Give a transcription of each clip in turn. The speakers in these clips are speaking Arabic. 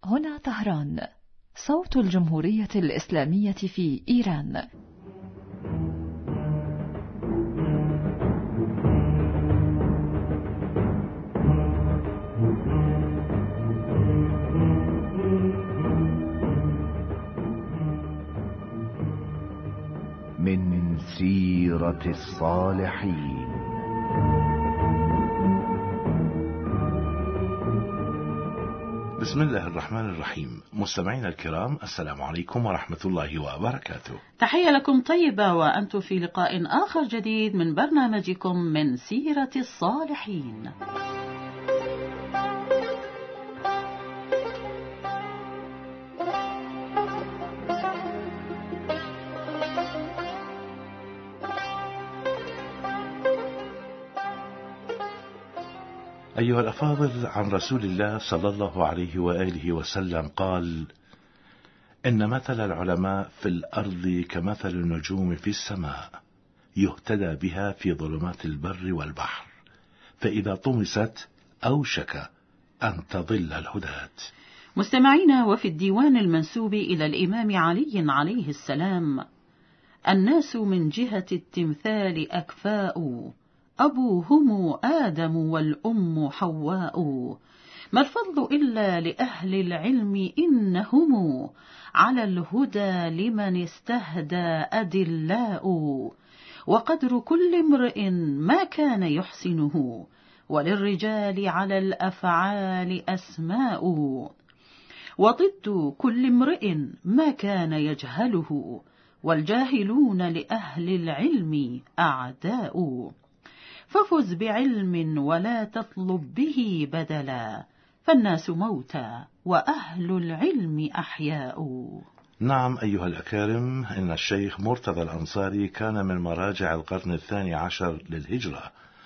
هنا طهران، صوت الجمهورية الإسلامية في إيران. من سيرة الصالحين. بسم الله الرحمن الرحيم. مستمعينا الكرام، السلام عليكم ورحمة الله وبركاته. تحية لكم طيبة وأنتم في لقاء آخر جديد من برنامجكم من سيرة الصالحين. أيها الأفاضل، عن رسول الله صلى الله عليه وآله وسلم قال: إن مثل العلماء في الأرض كمثل النجوم في السماء، يهتدى بها في ظلمات البر والبحر، فإذا طمست أوشك أن تضل الهداة. مستمعينا، وفي الديوان المنسوب إلى الإمام علي عليه السلام: الناس من جهة التمثال أكفاء، أبوهم آدم والأم حواء، ما الفضل إلا لأهل العلم إنهم على الهدى لمن استهدى أدلاء، وقدر كل امرئ ما كان يحسنه، وللرجال على الأفعال أسماء، وضد كل امرئ ما كان يجهله، والجاهلون لأهل العلم أعداء، ففز بعلم ولا تطلب به بدلا، فالناس موتى وأهل العلم أحياء. نعم أيها الأكارم، إن الشيخ مرتضى الأنصاري كان من مراجع القرن 12 للهجرة،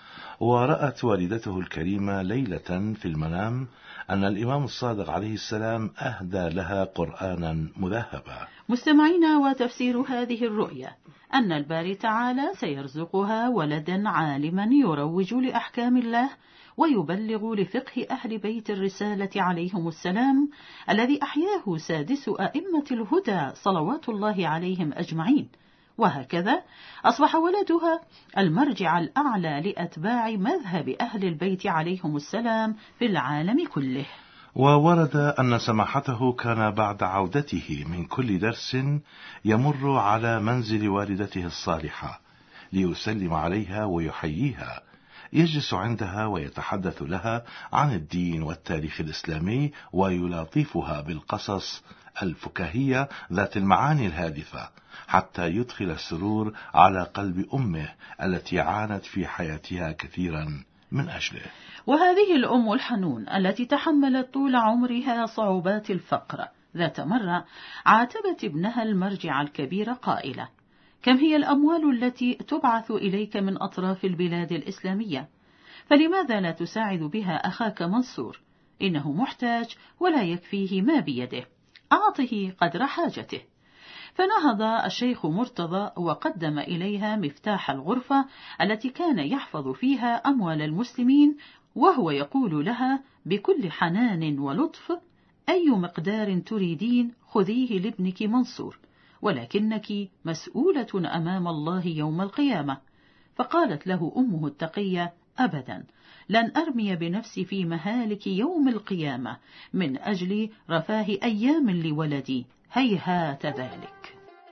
ورأت والدته الكريمة ليلة في المنام أن الإمام الصادق عليه السلام أهدى لها قرآنا مذهبا. مستمعينا، وتفسير هذه الرؤيا أن الباري تعالى سيرزقها ولدا عالما يروج لأحكام الله ويبلغ لفقه أهل بيت الرسالة عليهم السلام، الذي أحياه سادس أئمة الهدى صلوات الله عليهم أجمعين. وهكذا أصبح ولدها المرجع الأعلى لأتباع مذهب أهل البيت عليهم السلام في العالم كله. وورد أن سماحته كان بعد عودته من كل درس يمر على منزل والدته الصالحة ليسلم عليها ويحييها، يجلس عندها ويتحدث لها عن الدين والتاريخ الإسلامي، ويلاطفها بالقصص الفكاهية ذات المعاني الهادفة، حتى يدخل السرور على قلب أمه التي عانت في حياتها كثيرا من أجله. وهذه الأم الحنون التي تحملت طول عمرها صعوبات الفقر، ذات مرة عاتبت ابنها المرجع الكبير قائلة: كم هي الأموال التي تبعث إليك من أطراف البلاد الإسلامية؟ فلماذا لا تساعد بها أخاك منصور؟ إنه محتاج ولا يكفيه ما بيده، أعطه قدر حاجته. فنهض الشيخ مرتضى وقدم إليها مفتاح الغرفة التي كان يحفظ فيها أموال المسلمين، وهو يقول لها بكل حنان ولطف: أي مقدار تريدين خذيه لابنك منصور، ولكنك مسؤولة أمام الله يوم القيامة. فقالت له أمه التقية: أبدا، لن أرمي بنفسي في مهالك يوم القيامة من أجل رفاه أيام لولدي، هيهات ذلك.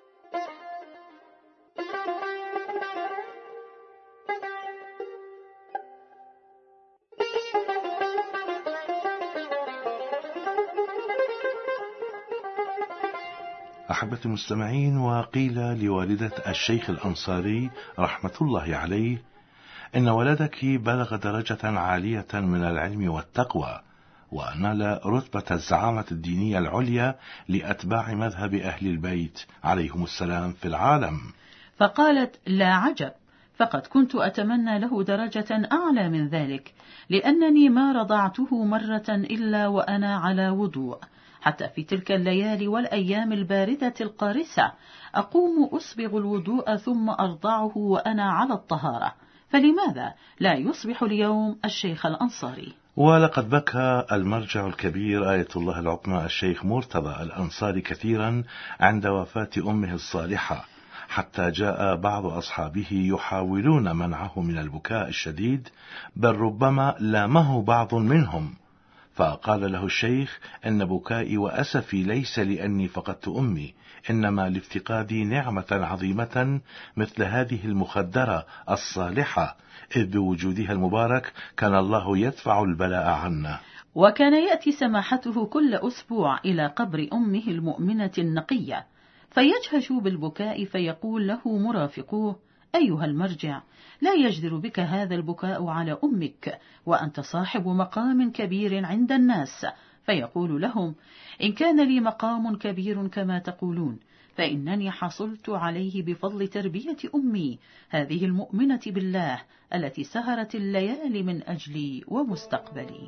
أحبة المستمعين، وقيل لوالدة الشيخ الأنصاري رحمة الله عليه: إن ولدك بلغ درجة عالية من العلم والتقوى، ونال رتبة الزعامة الدينية العليا لأتباع مذهب أهل البيت عليهم السلام في العالم. فقالت: لا عجب، فقد كنت أتمنى له درجة أعلى من ذلك، لأنني ما رضعته مرة إلا وأنا على وضوء، حتى في تلك الليالي والأيام الباردة القارسة أقوم أسبغ الوضوء ثم أرضعه وأنا على الطهارة، فلماذا لا يصبح اليوم الشيخ الأنصاري؟ ولقد بكى المرجع الكبير آية الله العظمى الشيخ مرتضى الأنصاري كثيرا عند وفاة أمه الصالحة، حتى جاء بعض أصحابه يحاولون منعه من البكاء الشديد، بل ربما لامه بعض منهم، فقال له الشيخ: إن بكائي وأسفي ليس لأني فقدت أمي، إنما لافتقادي نعمة عظيمة مثل هذه المخدرة الصالحة، إذ بوجودها المبارك كان الله يدفع البلاء عنا. وكان يأتي سماحته كل أسبوع إلى قبر أمه المؤمنة النقية، فيجهش بالبكاء، فيقول له مرافقوه: أيها المرجع، لا يجدر بك هذا البكاء على أمك، وأنت صاحب مقام كبير عند الناس. فيقول لهم: إن كان لي مقام كبير كما تقولون، فإنني حصلت عليه بفضل تربية أمي هذه المؤمنة بالله، التي سهرت الليالي من أجلي ومستقبلي.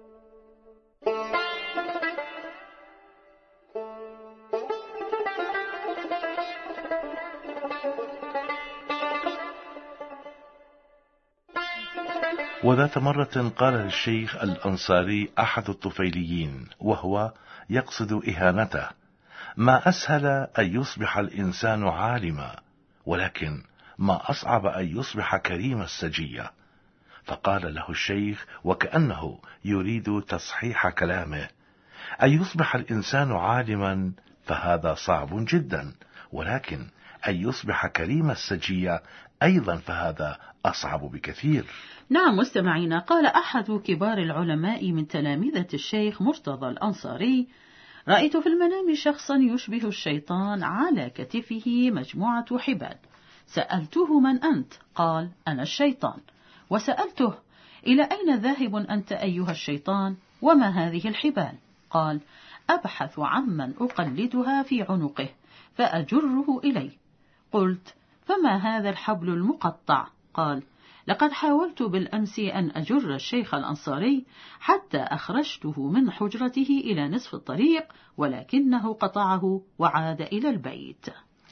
وذات مرة قال للشيخ الأنصاري أحد الطفيليين وهو يقصد إهانته: ما أسهل أن يصبح الإنسان عالما، ولكن ما أصعب أن يصبح كريم السجية. فقال له الشيخ وكأنه يريد تصحيح كلامه: أن يصبح الإنسان عالما فهذا صعب جدا، ولكن أن يصبح كريم السجية أيضا فهذا أصعب بكثير. نعم مستمعينا، قال أحد كبار العلماء من تلامذة الشيخ مرتضى الأنصاري: رأيت في المنام شخصا يشبه الشيطان، على كتفه مجموعة حبال. سألته: من أنت؟ قال: أنا الشيطان. وسألته: إلى أين ذاهب أنت أيها الشيطان؟ وما هذه الحبال؟ قال: أبحث عمن أقلدها في عنقه فأجره إلي. قلت: فما هذا الحبل المقطع؟ قال: لقد حاولت بالأمس أن أجر الشيخ الأنصاري حتى أخرجته من حجرته إلى نصف الطريق، ولكنه قطعه وعاد إلى البيت.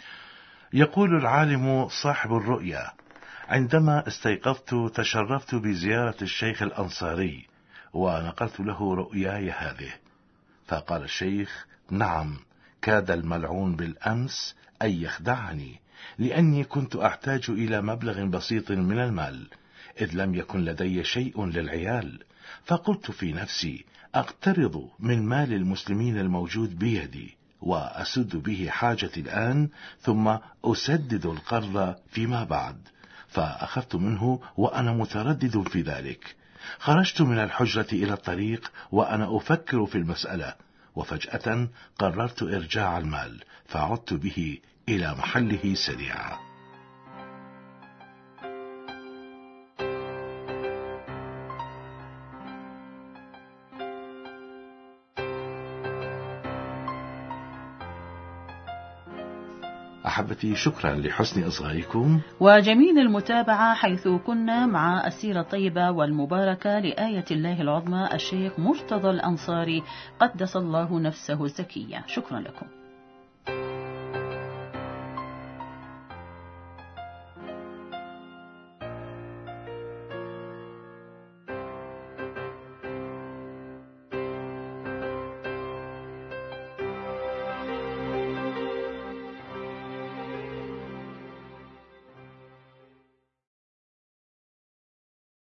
يقول العالم صاحب الرؤيا: عندما استيقظت تشرفت بزيارة الشيخ الأنصاري ونقلت له رؤياي هذه، فقال الشيخ: نعم، كاد الملعون بالأمس أن يخدعني، لأني كنت أحتاج إلى مبلغ بسيط من المال، إذ لم يكن لدي شيء للعيال، فقلت في نفسي: أقترض من مال المسلمين الموجود بيدي وأسد به حاجتي الآن، ثم أسدد القرض فيما بعد. فأخذت منه وأنا متردد في ذلك. خرجت من الحجرة إلى الطريق وأنا أفكر في المسألة، وفجأة قررت إرجاع المال، فعدت به إلى محله سريعا. أحبتي، شكرا لحسن إصغائكم وجميل المتابعة، حيث كنا مع السيرة الطيبة والمباركة لآية الله العظمى الشيخ مرتضى الأنصاري قدس الله نفسه الزكية. شكرا لكم.